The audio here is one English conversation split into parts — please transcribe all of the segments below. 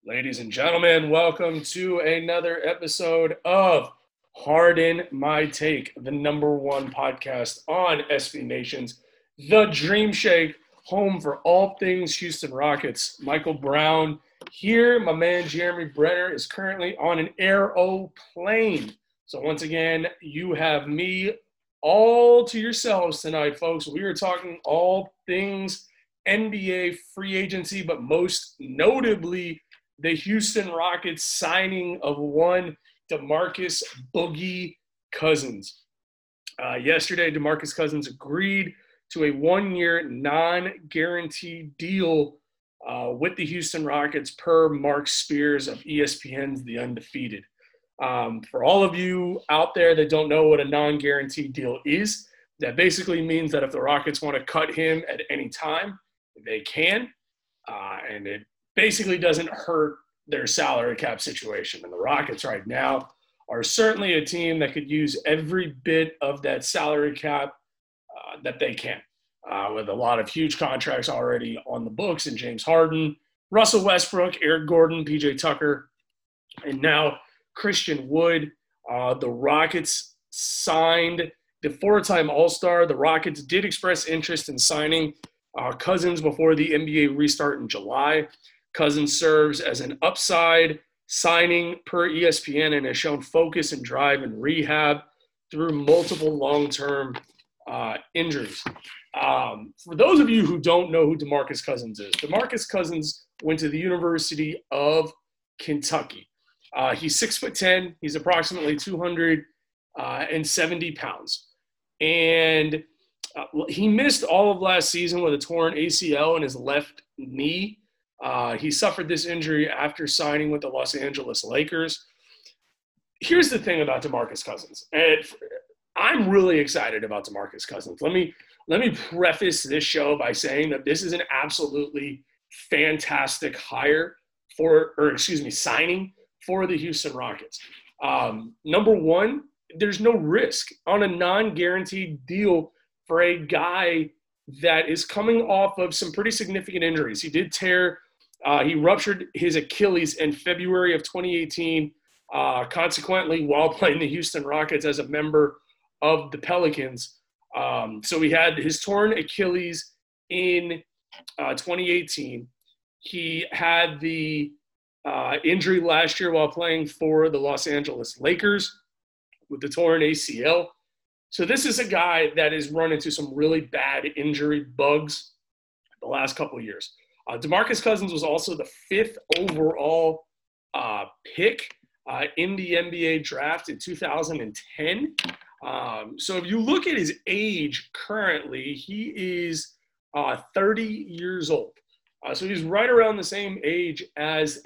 Ladies and gentlemen, welcome to another episode of Harden My Take, the number one podcast on SB Nation's The Dream Shake, home for all things Houston Rockets. Michael Brown here. My man Jeremy Brenner is currently on an aeroplane. So once again, you have me all to yourselves tonight, folks. We are talking all things NBA free agency, but most notably the Houston Rockets signing of one DeMarcus Boogie Cousins. Yesterday, DeMarcus Cousins agreed to a one-year non-guaranteed deal with the Houston Rockets per Mark Spears of ESPN's The Undefeated. For all of you out there that don't know what a non-guaranteed deal is, that basically means that if the Rockets want to cut him at any time, they can, and it basically doesn't hurt their salary cap situation. And the Rockets right now are certainly a team that could use every bit of that salary cap that they can, with a lot of huge contracts already on the books in James Harden, Russell Westbrook, Eric Gordon, PJ Tucker, and now Christian Wood. The Rockets signed the four-time All-Star. The Rockets did express interest in signing Cousins before the NBA restart in July. Cousins serves as an upside signing per ESPN and has shown focus and drive in rehab through multiple long-term injuries. For those of you who don't know who DeMarcus Cousins is, DeMarcus Cousins went to the University of Kentucky. He's 6'10". He's approximately 270 pounds. And he missed all of last season with a torn ACL in his left knee. He suffered this injury after signing with the Los Angeles Lakers. Here's the thing about DeMarcus Cousins. And I'm really excited about DeMarcus Cousins. Let me preface this show by saying that this is an absolutely fantastic signing for the Houston Rockets. Number one, there's no risk on a non-guaranteed deal for a guy that is coming off of some pretty significant injuries. He ruptured his Achilles in February of 2018, consequently while playing the Houston Rockets as a member of the Pelicans. So he had his torn Achilles in 2018. He had the injury last year while playing for the Los Angeles Lakers with the torn ACL. So this is a guy that has run into some really bad injury bugs the last couple of years. DeMarcus Cousins was also the fifth overall pick in the NBA draft in 2010. So if you look at his age currently, he is 30 years old. So he's right around the same age as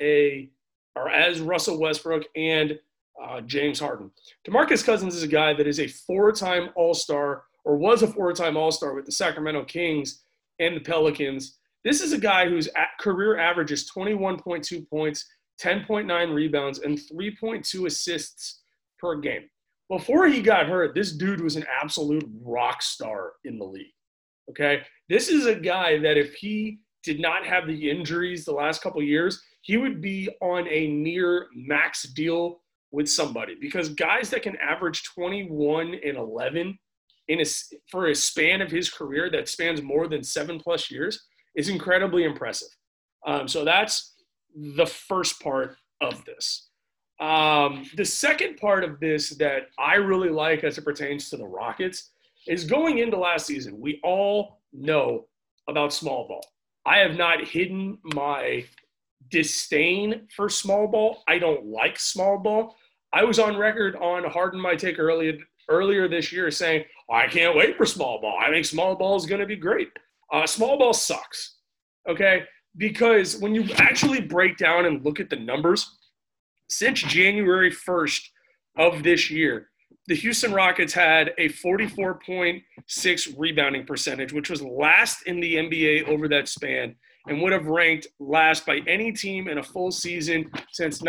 Russell Westbrook and James Harden. DeMarcus Cousins is a guy that is a four-time All-Star, or was a four-time All-Star with the Sacramento Kings and the Pelicans. This is a guy whose career average is 21.2 points, 10.9 rebounds, and 3.2 assists per game. Before he got hurt, this dude was an absolute rock star in the league. Okay? This is a guy that if he did not have the injuries the last couple of years, he would be on a near max deal with somebody, because guys that can average 21 and 11 for a span of his career that spans more than 7+ years is incredibly impressive. So that's the first part of this. The second part of this that I really like as it pertains to the Rockets is going into last season. We all know about small ball. I have not hidden my disdain for small ball. I don't like small ball. I was on record on Harden My Take earlier this year saying, I can't wait for small ball. I think small ball is going to be great. Small ball sucks, okay? Because when you actually break down and look at the numbers, since January 1st of this year, the Houston Rockets had a 44.6 rebounding percentage, which was last in the NBA over that span and would have ranked last by any team in a full season since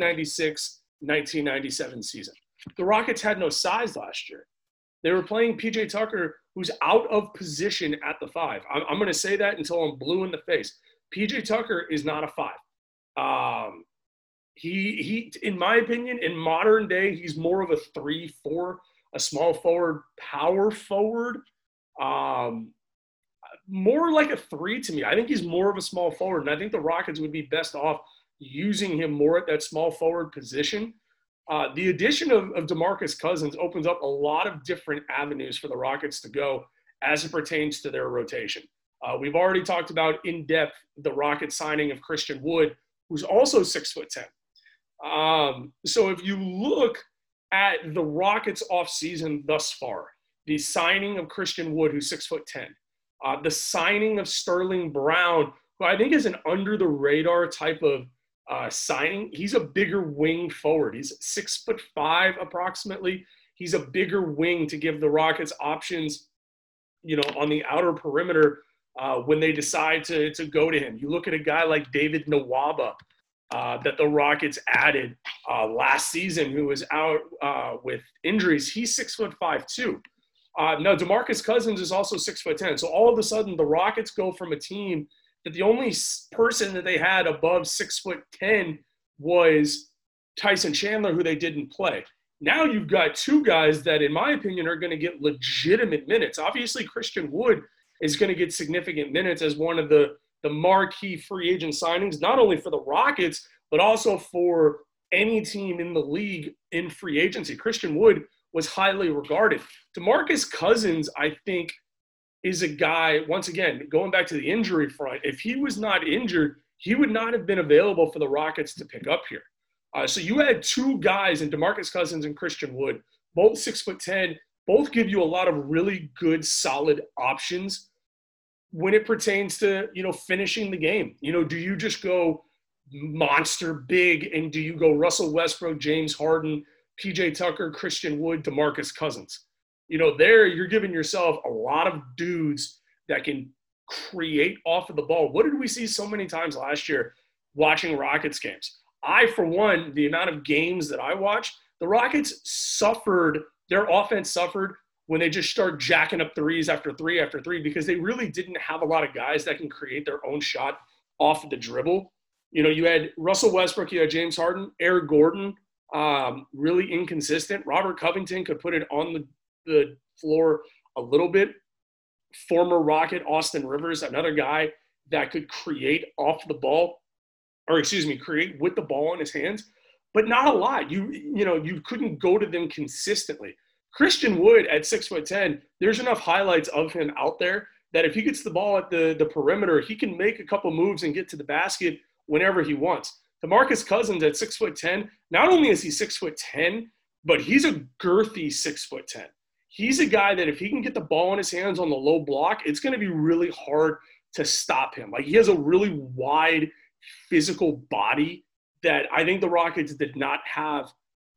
1996-1997 season. The Rockets had no size last year. They were playing PJ Tucker, who's out of position at the five. I'm going to say that until I'm blue in the face. PJ Tucker is not a five. Um, he, in my opinion, in modern day, he's more of a 3-4, a small forward, power forward. Um, More like a 3 to me. I think he's more of a small forward, and I think the Rockets would be best off using him more at that small forward position. The addition of DeMarcus Cousins opens up a lot of different avenues for the Rockets to go as it pertains to their rotation. We've already talked about in depth the Rockets signing of Christian Wood, who's also 6'10". So if you look at the Rockets offseason thus far, the signing of Christian Wood, who's 6'10", the signing of Sterling Brown, who I think is an under the radar type of signing. He's a bigger wing forward. He's 6'5" approximately. He's a bigger wing to give the Rockets options, on the outer perimeter when they decide to go to him. You look at a guy like David Nwaba that the Rockets added last season, who was out with injuries. He's 6'5" too. Now, DeMarcus Cousins is also 6'10". So all of a sudden, the Rockets go from a team that the only person that they had above 6'10" was Tyson Chandler, who they didn't play. Now you've got two guys that, in my opinion, are going to get legitimate minutes. Obviously, Christian Wood is going to get significant minutes as one of the marquee free agent signings, not only for the Rockets, but also for any team in the league in free agency. Christian Wood was highly regarded. DeMarcus Cousins, I think, is a guy, once again, going back to the injury front, if he was not injured, he would not have been available for the Rockets to pick up here. So you had two guys in DeMarcus Cousins and Christian Wood, both 6'10", both give you a lot of really good, solid options when it pertains to, finishing the game. Do you just go monster big, and do you go Russell Westbrook, James Harden, PJ Tucker, Christian Wood, DeMarcus Cousins? There you're giving yourself a lot of dudes that can create off of the ball. What did we see so many times last year watching Rockets games? I, for one, the amount of games that I watched, the Rockets suffered, their offense suffered when they just start jacking up threes after three after three, because they really didn't have a lot of guys that can create their own shot off of the dribble. You had Russell Westbrook, you had James Harden, Eric Gordon, really inconsistent. Robert Covington could put it on the floor a little bit. Former Rocket Austin Rivers, another guy that could create off the ball, create with the ball in his hands, but not a lot. You couldn't go to them consistently. Christian Wood at 6'10", there's enough highlights of him out there that if he gets the ball at the perimeter, he can make a couple moves and get to the basket whenever he wants. DeMarcus Cousins at 6'10", not only is he 6'10", but he's a girthy 6'10". He's a guy that if he can get the ball in his hands on the low block, it's going to be really hard to stop him. Like, he has a really wide physical body that I think the Rockets did not have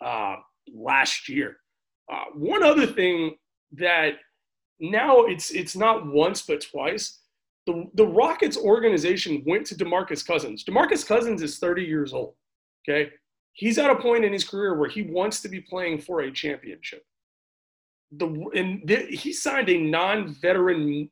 last year. One other thing that now it's not once but twice, the Rockets organization went to DeMarcus Cousins. DeMarcus Cousins is 30 years old, okay? He's at a point in his career where he wants to be playing for a championship. He signed a non-guaranteed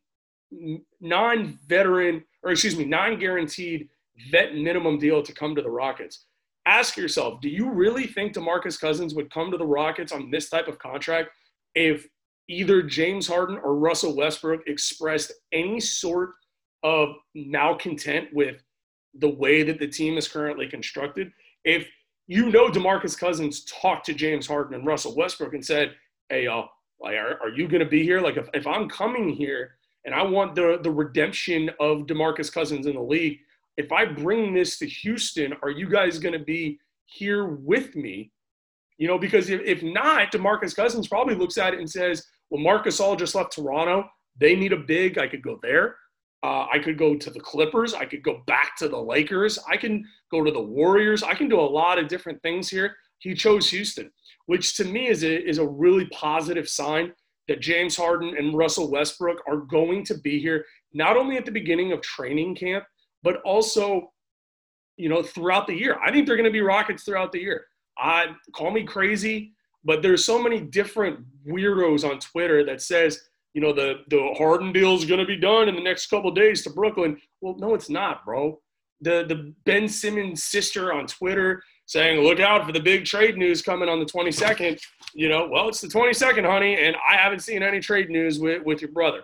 vet minimum deal to come to the Rockets. Ask yourself, do you really think DeMarcus Cousins would come to the Rockets on this type of contract if either James Harden or Russell Westbrook expressed any sort of malcontent with the way that the team is currently constructed? If DeMarcus Cousins talked to James Harden and Russell Westbrook and said, hey, y'all, are you going to be here? Like, if I'm coming here and I want the redemption of DeMarcus Cousins in the league, if I bring this to Houston, are you guys going to be here with me? Because if not, DeMarcus Cousins probably looks at it and says, well, Marc Gasol just left Toronto. They need a big. I could go there. I could go to the Clippers. I could go back to the Lakers. I can go to the Warriors. I can do a lot of different things here. He chose Houston, which to me is a really positive sign that James Harden and Russell Westbrook are going to be here, not only at the beginning of training camp, but also, throughout the year. I think they're going to be Rockets throughout the year. Call me crazy, but there's so many different weirdos on Twitter that says, the Harden deal is going to be done in the next couple of days to Brooklyn. Well, no, it's not, bro. the Ben Simmons sister on Twitter saying, look out for the big trade news coming on the 22nd. Well, it's the 22nd, honey, and I haven't seen any trade news with your brother.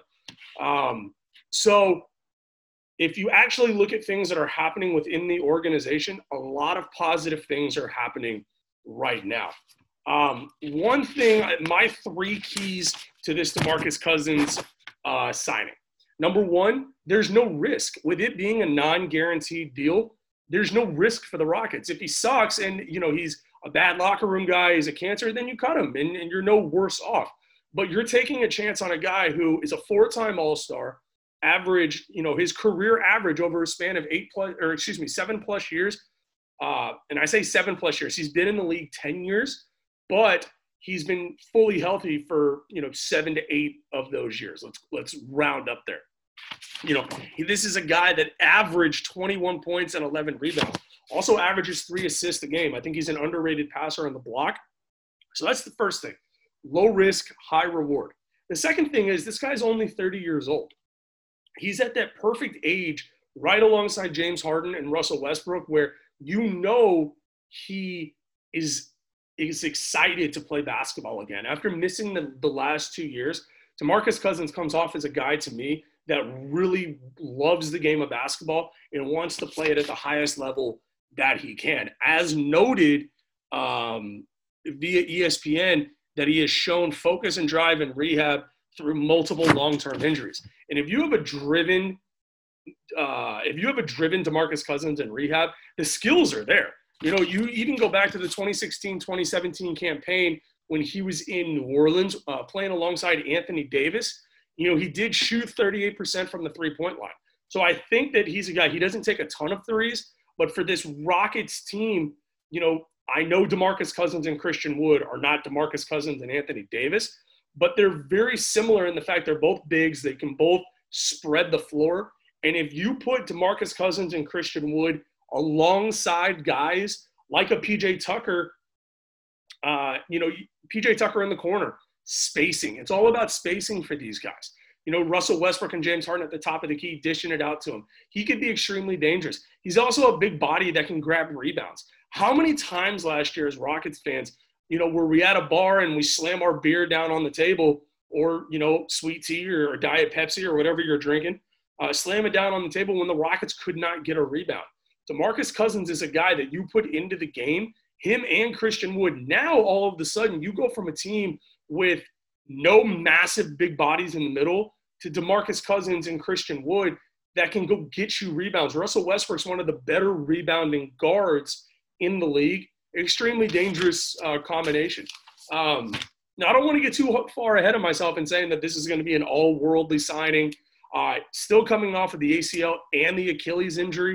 So if you actually look at things that are happening within the organization, a lot of positive things are happening right now. One thing, my 3 keys to this DeMarcus Cousins signing. Number one, there's no risk. With it being a non-guaranteed deal, there's no risk for the Rockets. If he sucks and, he's a bad locker room guy, he's a cancer, then you cut him and you're no worse off. But you're taking a chance on a guy who is a 4-time All-Star, average, his career average over a span of 7+ years. And I say 7+ years. He's been in the league 10 years, but he's been fully healthy for, 7 to 8 of those years. Let's round up there. This is a guy that averaged 21 points and 11 rebounds. Also averages 3 assists a game. I think he's an underrated passer on the block. So that's the first thing. Low risk, high reward. The second thing is this guy's only 30 years old. He's at that perfect age right alongside James Harden and Russell Westbrook where he is excited to play basketball again. After missing the last 2 years, DeMarcus Cousins comes off as a guy to me that really loves the game of basketball and wants to play it at the highest level that he can. As noted via ESPN, that he has shown focus and drive in rehab through multiple long-term injuries. And if you have a driven DeMarcus Cousins in rehab, the skills are there. You even go back to the 2016-2017 campaign when he was in New Orleans playing alongside Anthony Davis. He did shoot 38% from the three-point line. So I think that he's a guy, he doesn't take a ton of threes, but for this Rockets team, I know DeMarcus Cousins and Christian Wood are not DeMarcus Cousins and Anthony Davis, but they're very similar in the fact they're both bigs. They can both spread the floor. And if you put DeMarcus Cousins and Christian Wood alongside guys like a PJ Tucker, PJ Tucker in the corner, spacing. It's all about spacing for these guys. Russell Westbrook and James Harden at the top of the key, dishing it out to him. He could be extremely dangerous. He's also a big body that can grab rebounds. How many times last year as Rockets fans, were we at a bar and we slam our beer down on the table or, sweet tea or Diet Pepsi or whatever you're drinking, slam it down on the table when the Rockets could not get a rebound. DeMarcus Cousins is a guy that you put into the game, him and Christian Wood. Now, all of a sudden, you go from a team with no massive big bodies in the middle to DeMarcus Cousins and Christian Wood that can go get you rebounds. Russell Westbrook's one of the better rebounding guards in the league. Extremely dangerous combination. Now, I don't want to get too far ahead of myself in saying that this is going to be an all-worldly signing. Still coming off of the ACL and the Achilles injury.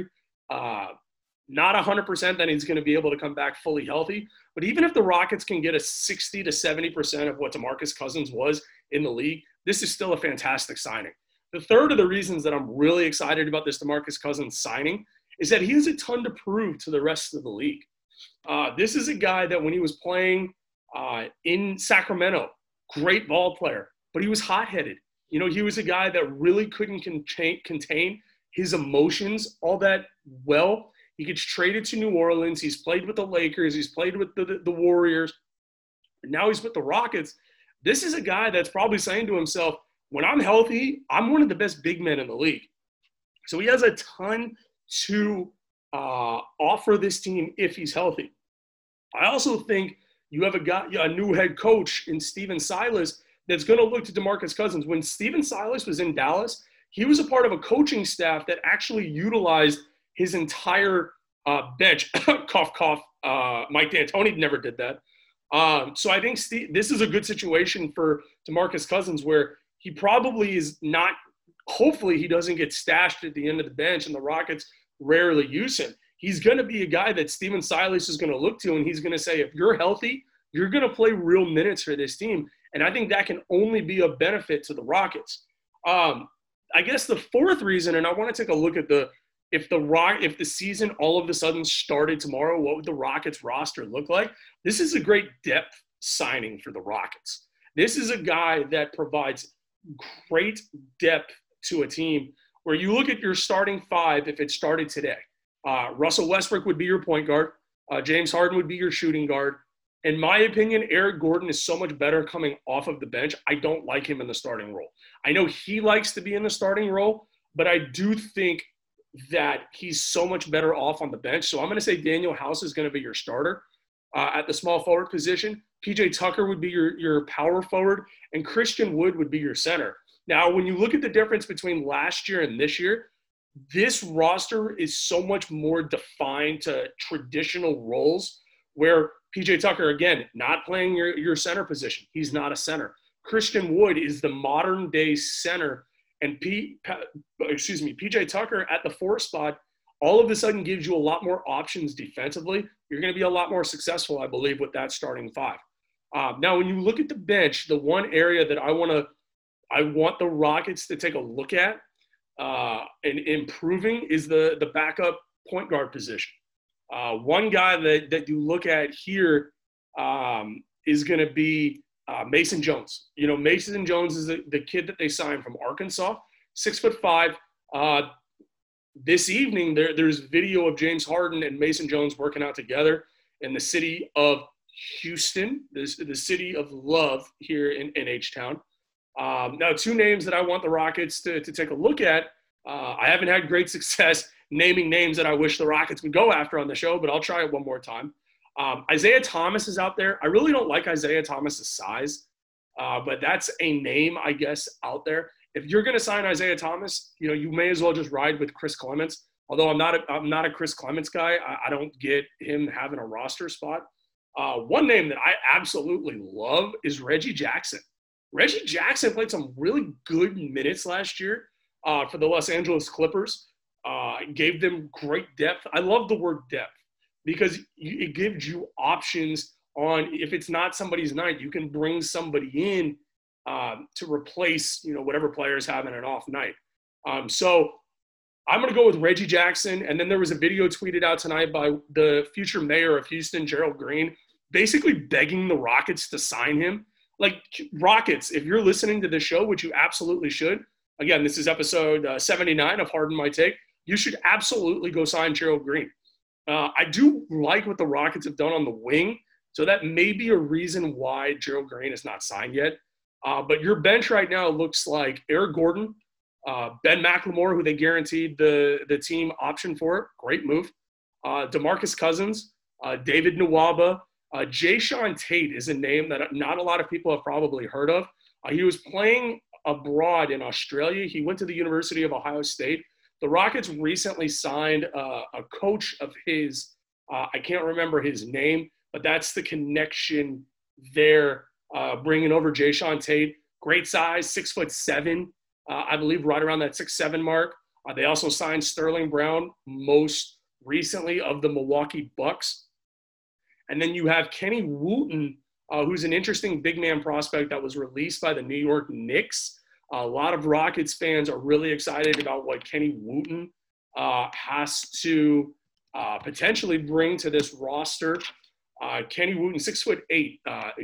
Not 100% that he's going to be able to come back fully healthy. But even if the Rockets can get a 60 to 70% of what DeMarcus Cousins was in the league, this is still a fantastic signing. The third of the reasons that I'm really excited about this DeMarcus Cousins signing is that he has a ton to prove to the rest of the league. This is a guy that when he was playing in Sacramento, great ball player, but he was hot-headed. He was a guy that really couldn't contain his emotions all that well. He gets traded to New Orleans. He's played with the Lakers. He's played with the Warriors. And now he's with the Rockets. This is a guy that's probably saying to himself, when I'm healthy, I'm one of the best big men in the league. So he has a ton to offer this team if he's healthy. I also think you have a new head coach in Stephen Silas that's going to look to DeMarcus Cousins. When Stephen Silas was in Dallas, he was a part of a coaching staff that actually utilized his entire bench. Cough, cough. Mike D'Antoni never did that. So I think this is a good situation for DeMarcus Cousins where he probably is not – hopefully he doesn't get stashed at the end of the bench and the Rockets rarely use him. He's going to be a guy that Stephen Silas is going to look to, and he's going to say, if you're healthy, you're going to play real minutes for this team. And I think that can only be a benefit to the Rockets. I guess the fourth reason, and I want to take a look at if the season all of a sudden started tomorrow, what would the Rockets roster look like? This is a great depth signing for the Rockets. This is a guy that provides great depth to a team where you look at your starting five if it started today. Russell Westbrook would be your point guard. James Harden would be your shooting guard. In my opinion, Eric Gordon is so much better coming off of the bench. I don't like him in the starting role. I know he likes to be in the starting role, but I do think that he's so much better off on the bench. So I'm going to say Danuel House is going to be your starter at the small forward position. PJ Tucker would be your power forward, and Christian Wood would be your center. Now, when you look at the difference between last year and this year, this roster is so much more defined to traditional roles where PJ Tucker, again, not playing your center position. He's not a center. Christian Wood is the modern day center, and PJ Tucker at the 4 spot all of a sudden gives you a lot more options defensively. You're going to be a lot more successful, I believe, with that starting 5. Now, when you look at the bench, the one area that I want the Rockets to take a look at and improving is the backup point guard position. One guy that you look at here is going to be Mason Jones. You know, Mason Jones is the kid that they signed from Arkansas, 6'5". This evening, there's video of James Harden and Mason Jones working out together in the city of Houston, the city of love here in H-Town. Now, 2 names that I want the Rockets to take a look at. I haven't had great success naming names that I wish the Rockets would go after on the show, but I'll try it one more time. Isaiah Thomas is out there. I really don't like Isaiah Thomas's size, but that's a name, I guess, out there. If you're going to sign Isaiah Thomas, you know, you may as well just ride with Chris Clements. Although I'm not a Chris Clements guy, I don't get him having a roster spot. One name that I absolutely love is Reggie Jackson. Reggie Jackson played some really good minutes last year for the Los Angeles Clippers. Gave them great depth. I love the word depth because it gives you options on if it's not somebody's night, you can bring somebody in to replace, you know, whatever player is having an off night. So I'm going to go with Reggie Jackson. And then there was a video tweeted out tonight by the future mayor of Houston, Gerald Green, basically begging the Rockets to sign him. Like, Rockets, if you're listening to this show, which you absolutely should, again, this is episode 79 of Harden My Take, you should absolutely go sign Gerald Green. I do like what the Rockets have done on the wing, so that may be a reason why Gerald Green is not signed yet. But your bench right now looks like Eric Gordon, Ben McLemore, who they guaranteed the team option for. Great move. DeMarcus Cousins, David Nwaba. Jayshawn Tate is a name that not a lot of people have probably heard of. He was playing abroad in Australia. He went to the University of Ohio State. The Rockets recently signed a coach of his. I can't remember his name, but that's the connection there. Bringing over Jayshawn Tate, great size, 6'7", I believe, right around that 6'7" mark. They also signed Sterling Brown, most recently of the Milwaukee Bucks. And then you have Kenny Wooten, who's an interesting big man prospect that was released by the New York Knicks. A lot of Rockets fans are really excited about what Kenny Wooten has to potentially bring to this roster. Kenny Wooten, 6'8",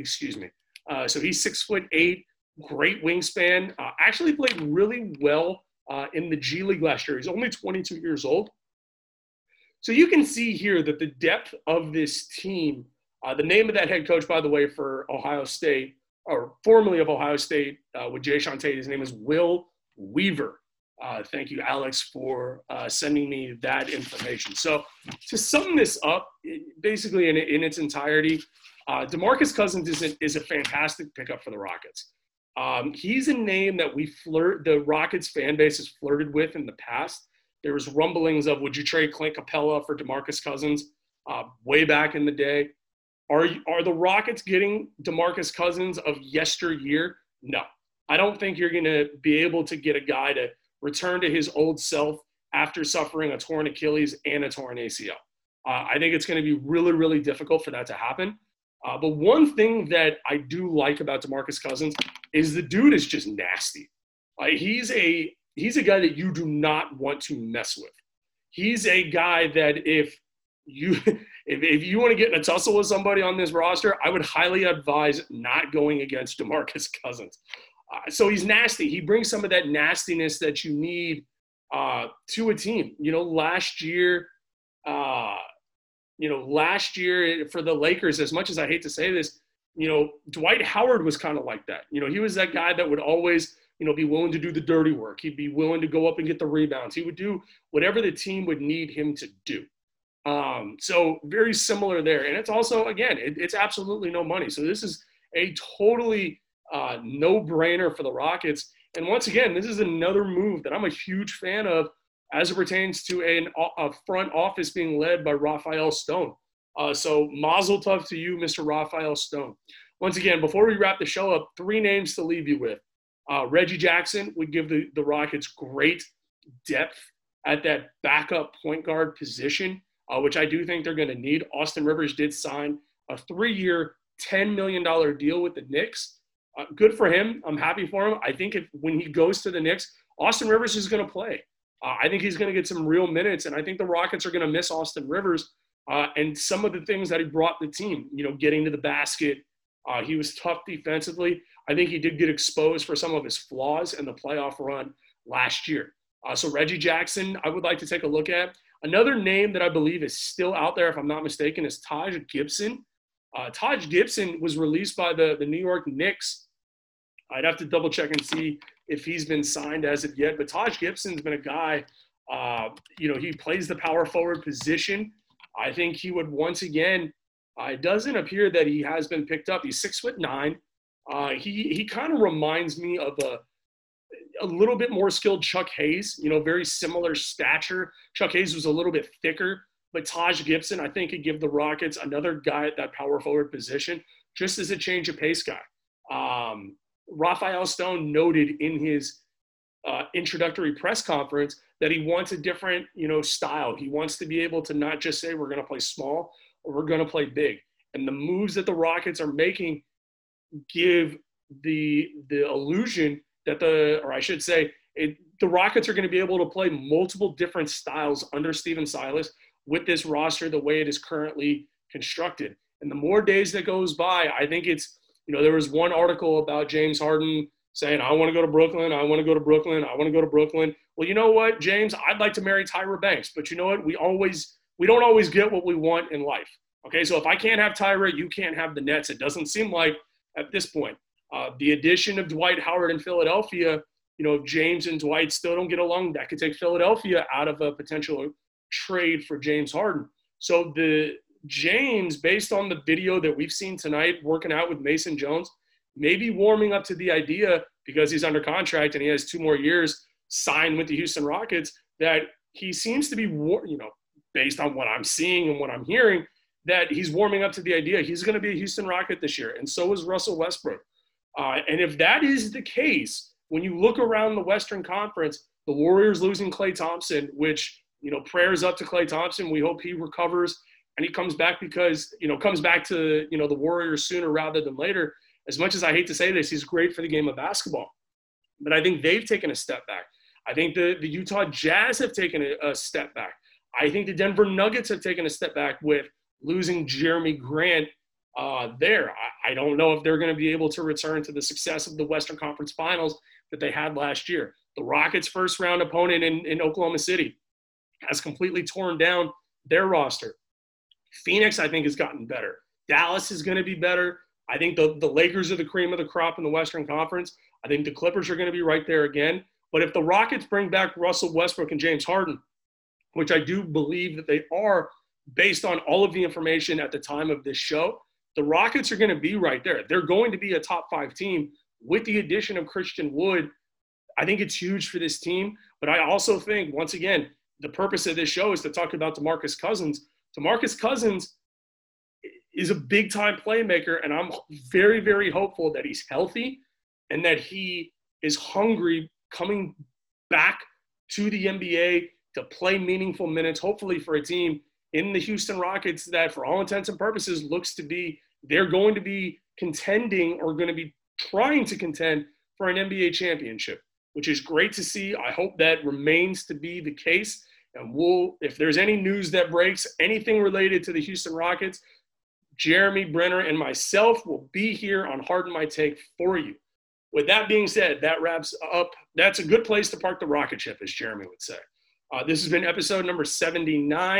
so he's 6'8", great wingspan. Actually played really well in the G League last year. He's only 22 years old. So you can see here that the depth of this team, the name of that head coach, by the way, for Ohio State, or formerly of Ohio State with Jayshawn Tate, his name is Will Weaver. Thank you, Alex, for sending me that information. So to sum this up, basically in its entirety, DeMarcus Cousins is a fantastic pickup for the Rockets. He's a name that the Rockets fan base has flirted with in the past. There was rumblings of, would you trade Clint Capella for DeMarcus Cousins way back in the day? Are the Rockets getting DeMarcus Cousins of yesteryear? No. I don't think you're going to be able to get a guy to return to his old self after suffering a torn Achilles and a torn ACL. I think it's going to be really, really difficult for that to happen. But one thing that I do like about DeMarcus Cousins is the dude is just nasty. He's a guy that you do not want to mess with. He's a guy that if you want to get in a tussle with somebody on this roster, I would highly advise not going against DeMarcus Cousins. So he's nasty. He brings some of that nastiness that you need to a team. You know, last year uh, last year for the Lakers, as much as I hate to say this, Dwight Howard was kind of like that. He was that guy that would always, be willing to do the dirty work. He'd be willing to go up and get the rebounds. He would do whatever the team would need him to do. So very similar there. And it's also, again, it's absolutely no money. So this is a totally no-brainer for the Rockets. And once again, this is another move that I'm a huge fan of as it pertains to a front office being led by Rafael Stone. So mazel tov to you, Mr. Rafael Stone. Once again, before we wrap the show up, 3 names to leave you with. Reggie Jackson would give the Rockets great depth at that backup point guard position, which I do think they're going to need. Austin Rivers did sign a 3-year, $10 million deal with the Knicks. Good for him. I'm happy for him. I think when he goes to the Knicks, Austin Rivers is going to play. I think he's going to get some real minutes, and I think the Rockets are going to miss Austin Rivers and some of the things that he brought the team, getting to the basket. He was tough defensively. I think he did get exposed for some of his flaws in the playoff run last year. So Reggie Jackson, I would like to take a look at. Another name that I believe is still out there, if I'm not mistaken, is Taj Gibson. Taj Gibson was released by the New York Knicks. I'd have to double check and see if he's been signed as of yet. But Taj Gibson's been a guy, he plays the power forward position. I think he would once again, it doesn't appear that he has been picked up. He's 6'9". He kind of reminds me of a little bit more skilled Chuck Hayes, very similar stature. Chuck Hayes was a little bit thicker, but Taj Gibson, I think, could give the Rockets another guy at that power forward position, just as a change of pace guy. Rafael Stone noted in his introductory press conference that he wants a different, style. He wants to be able to not just say we're going to play small or we're going to play big. And the moves that the Rockets are making give the illusion that the Rockets are going to be able to play multiple different styles under Stephen Silas with this roster the way it is currently constructed. And the more days that goes by, I think it's, there was one article about James Harden saying, I want to go to Brooklyn. I want to go to Brooklyn. I want to go to Brooklyn. Well, you know what, James, I'd like to marry Tyra Banks, but you know what? We don't always get what we want in life. Okay. So if I can't have Tyra, you can't have the Nets. It doesn't seem like at this point, the addition of Dwight Howard in Philadelphia, if James and Dwight still don't get along, that could take Philadelphia out of a potential trade for James Harden. So James, based on the video that we've seen tonight, working out with Mason Jones, maybe warming up to the idea, because he's under contract and he has 2 more years signed with the Houston Rockets, that he seems to be, based on what I'm seeing and what I'm hearing, that he's warming up to the idea he's going to be a Houston Rocket this year. And so is Russell Westbrook. And if that is the case, when you look around the Western Conference, the Warriors losing Klay Thompson, which, prayers up to Klay Thompson. We hope he recovers and he comes back to, the Warriors sooner rather than later. As much as I hate to say this, he's great for the game of basketball. But I think they've taken a step back. I think the Utah Jazz have taken a step back. I think the Denver Nuggets have taken a step back with losing Jeremy Grant there. I don't know if they're going to be able to return to the success of the Western Conference Finals that they had last year. The Rockets' first-round opponent in Oklahoma City has completely torn down their roster. Phoenix, I think, has gotten better. Dallas is going to be better. I think the Lakers are the cream of the crop in the Western Conference. I think the Clippers are going to be right there again. But if the Rockets bring back Russell Westbrook and James Harden, which I do believe that they are based on all of the information at the time of this show, the Rockets are going to be right there. They're going to be a top 5 team with the addition of Christian Wood. I think it's huge for this team. But I also think, once again, the purpose of this show is to talk about DeMarcus Cousins. DeMarcus Cousins is a big-time playmaker, and I'm very, very hopeful that he's healthy and that he is hungry coming back to the NBA to play meaningful minutes, hopefully for a team in the Houston Rockets that, for all intents and purposes, looks to be – they're going to be contending or going to be trying to contend for an NBA championship, which is great to see. I hope that remains to be the case. And if there's any news that breaks, anything related to the Houston Rockets, Jeremy Brenner and myself will be here on Harden My Take for you. With that being said, that wraps up. That's a good place to park the rocket ship, as Jeremy would say. This has been episode number 79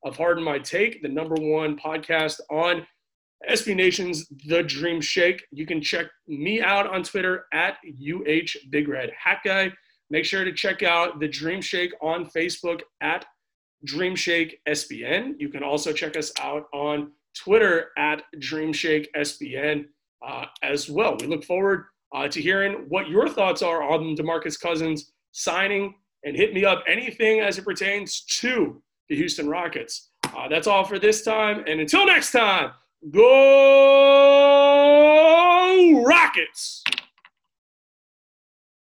of Harden My Take, the #1 podcast on SB Nation's The Dream Shake. You can check me out on Twitter at @UHBigRedHatGuy. Make sure to check out The Dream Shake on Facebook at Dream Shake SBN. You can also check us out on Twitter at Dream Shake SBN as well. We look forward to hearing what your thoughts are on DeMarcus Cousins signing, and hit me up anything as it pertains to the Houston Rockets. That's all for this time, and until next time, go Rockets!